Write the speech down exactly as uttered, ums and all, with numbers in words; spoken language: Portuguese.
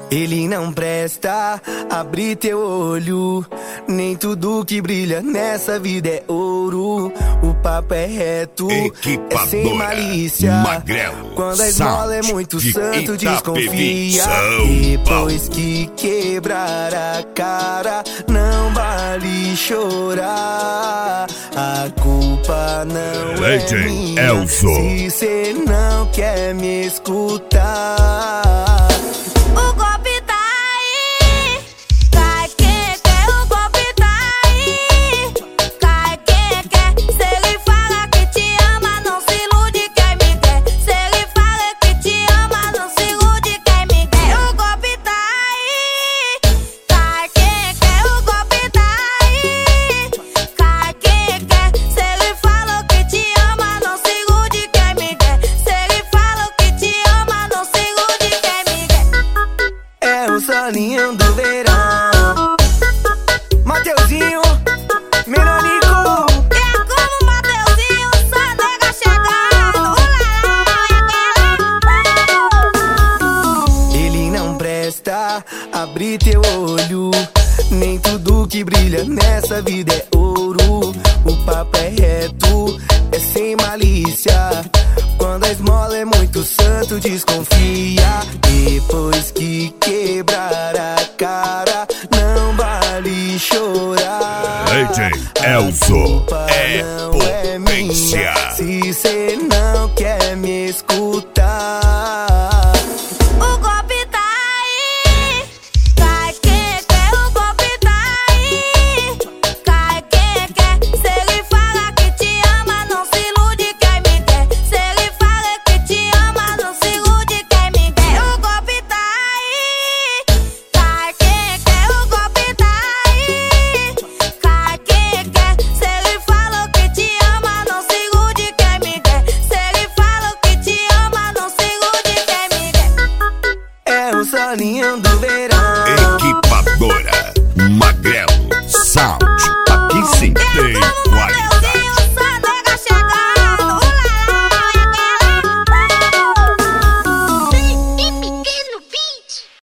Ele não presta, abre teu olho. Nem tudo que brilha nessa vida é ouro. O papo é reto, é sem malícia. Magrelo, quando a esmola é muito santo, desconfia. Depois que quebrar a cara, não vale chorar. A culpa não é minha Elzo. se cê não quer me escutar. O golpe tá aí, cai quem quer, o golpe tá aí, cai quem quer. Se ele fala que te ama, não se ilude quem me quer. Se ele fala que te ama, não se ilude quem me quer. O golpe tá aí, cai quem quer, o golpe tá aí, cai quem quer. Se ele fala que te ama, não se ilude quem me quer. Se ele fala que te ama, não se ilude quem me quer. É o solinho do verão, Mateuzinho, Menonico. É como o Mateuzinho, só nega chegando. Ele não presta, abre teu olho. Nem tudo que brilha nessa vida é ouro. O papo é reto, é sem malícia. Quando a esmola é muito santo, desconfia. Depois que quebrar a cara, não vale chorar. D J Elzo é Não é minha potência. se cê não quer me escutar. O golpe tá aí, cai quem quer, o golpe tá aí, cai quem quer. Se ele fala que te ama, não se ilude quem me quer. Se ele fala que te ama, não se ilude quem me quer. O golpe tá aí, cai quem quer, o golpe tá aí, cai quem quer. Se ele fala que te ama, não se ilude quem me quer. Se ele fala que te ama, não se ilude quem me quer. É o solinho do